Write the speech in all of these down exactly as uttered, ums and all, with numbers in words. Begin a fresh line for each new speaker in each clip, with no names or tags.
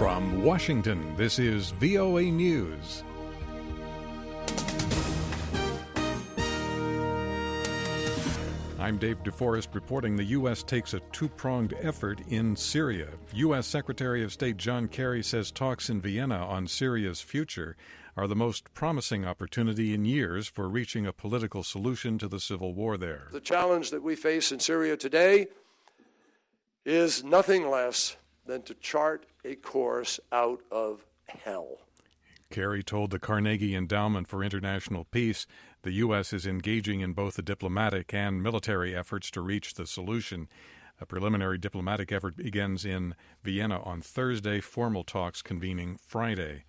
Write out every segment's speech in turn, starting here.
From Washington, this is V O A News. I'm Dave DeForest reporting the U S takes a two-pronged effort in Syria. U S Secretary of State John Kerry says talks in Vienna on Syria's future are the most promising opportunity in years for reaching a political solution to the civil war there.
The challenge that we face in Syria today is nothing less than to chart a course out of hell.
Kerry told the Carnegie Endowment for International Peace the U S is engaging in both the diplomatic and military efforts to reach the solution. A preliminary diplomatic effort begins in Vienna on Thursday, formal talks convening Friday.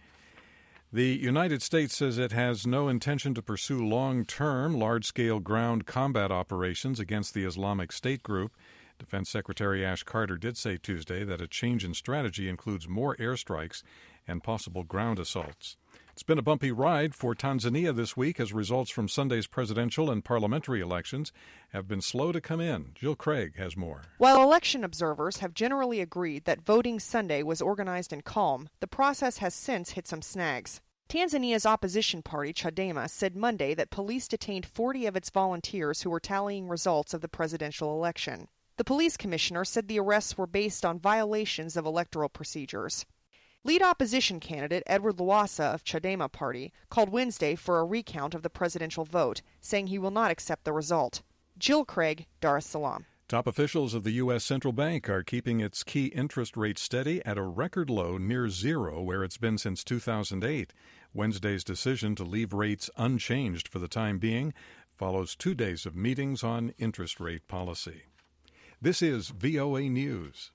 The United States says it has no intention to pursue long-term, large-scale ground combat operations against the Islamic State group. Defense Secretary Ash Carter did say Tuesday that a change in strategy includes more airstrikes and possible ground assaults. It's been a bumpy ride for Tanzania this week as results from Sunday's presidential and parliamentary elections have been slow to come in. Jill Craig has more.
While election observers have generally agreed that voting Sunday was organized and calm, the process has since hit some snags. Tanzania's opposition party, Chadema, said Monday that police detained forty of its volunteers who were tallying results of the presidential election. The police commissioner said the arrests were based on violations of electoral procedures. Lead opposition candidate Edward Lowassa of Chadema Party called Wednesday for a recount of the presidential vote, saying he will not accept the result. Jill Craig, Dar es Salaam.
Top officials of the U S Central Bank are keeping its key interest rate steady at a record low near zero, where it's been since two thousand eight. Wednesday's decision to leave rates unchanged for the time being follows two days of meetings on interest rate policy. This is V O A News.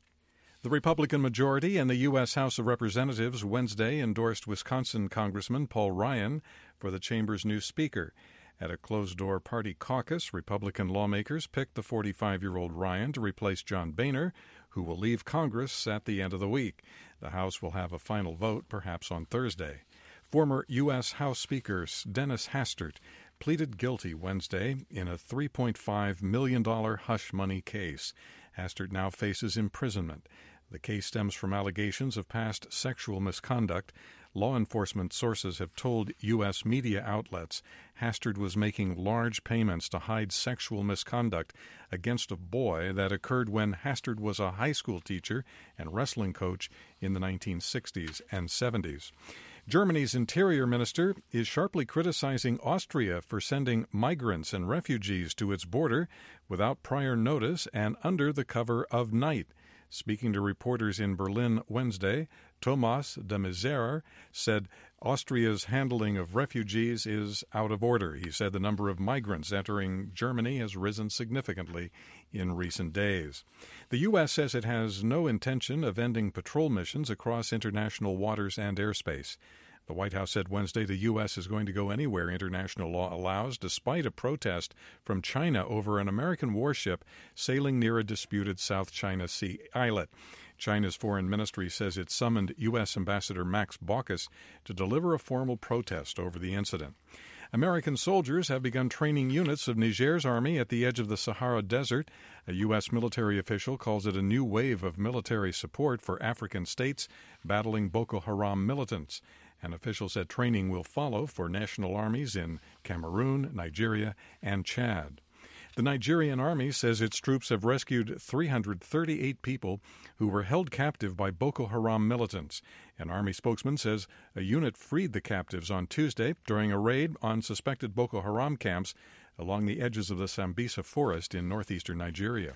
The Republican majority in the U S House of Representatives Wednesday endorsed Wisconsin Congressman Paul Ryan for the chamber's new speaker. At a closed-door party caucus, Republican lawmakers picked the forty-five-year-old Ryan to replace John Boehner, who will leave Congress at the end of the week. The House will have a final vote perhaps on Thursday. Former U S House Speaker Dennis Hastert pleaded guilty Wednesday in a three point five million dollars hush money case. Hastert now faces imprisonment. The case stems from allegations of past sexual misconduct. Law enforcement sources have told U S media outlets Hastert was making large payments to hide sexual misconduct against a boy that occurred when Hastert was a high school teacher and wrestling coach in the nineteen sixties and seventies. Germany's interior minister is sharply criticizing Austria for sending migrants and refugees to its border without prior notice and under the cover of night. Speaking to reporters in Berlin Wednesday, Thomas de Maizière said Austria's handling of refugees is out of order. He said the number of migrants entering Germany has risen significantly in recent days. The U S says it has no intention of ending patrol missions across international waters and airspace. The White House said Wednesday the U S is going to go anywhere international law allows, despite a protest from China over an American warship sailing near a disputed South China Sea islet. China's foreign ministry says it summoned U S Ambassador Max Baucus to deliver a formal protest over the incident. American soldiers have begun training units of Niger's army at the edge of the Sahara Desert. A U S military official calls it a new wave of military support for African states battling Boko Haram militants. An official said training will follow for national armies in Cameroon, Nigeria, and Chad. The Nigerian army says its troops have rescued three hundred thirty-eight people who were held captive by Boko Haram militants. An army spokesman says a unit freed the captives on Tuesday during a raid on suspected Boko Haram camps along the edges of the Sambisa forest in northeastern Nigeria.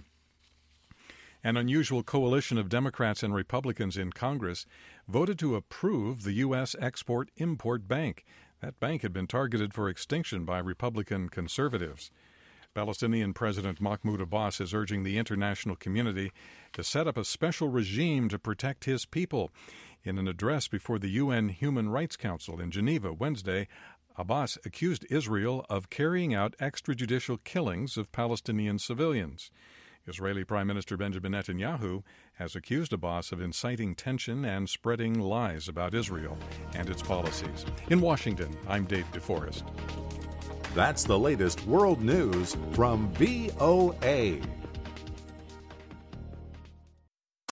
An unusual coalition of Democrats and Republicans in Congress voted to approve the U S Export-Import Bank. That bank had been targeted for extinction by Republican conservatives. Palestinian President Mahmoud Abbas is urging the international community to set up a special regime to protect his people. In an address before the U N Human Rights Council in Geneva Wednesday, Abbas accused Israel of carrying out extrajudicial killings of Palestinian civilians. Israeli Prime Minister Benjamin Netanyahu has accused Abbas of inciting tension and spreading lies about Israel and its policies. In Washington, I'm Dave DeForest.
That's the latest world news from V O A.